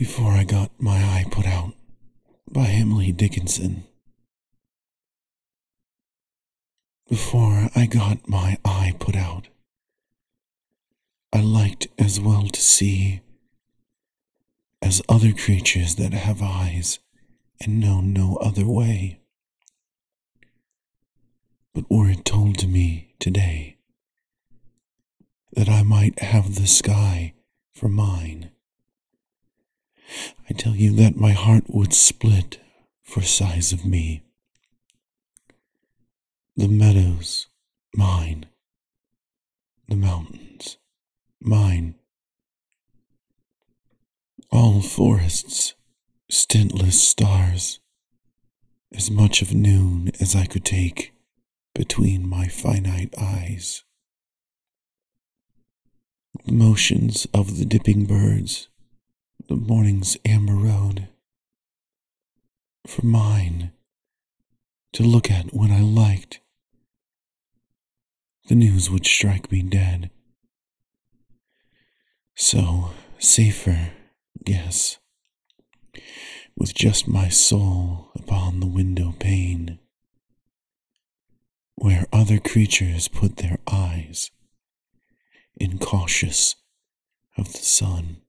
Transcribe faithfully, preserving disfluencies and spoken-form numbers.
before I got my eye put out by Emily Dickinson. Before I got my eye put out, I liked as well to see as other creatures that have eyes and know no other way. But were it told to me today that I might have the sky for mine, I tell you that my heart would split for size of me. The meadows, mine. The mountains, mine. All forests, stintless stars, as much of noon as I could take between my finite eyes. The motions of the dipping birds, the morning's amber road, for mine to look at when I liked. The news would strike me dead. So, safer, yes, with just my soul upon the window pane, where other creatures put their eyes, incautious of the sun.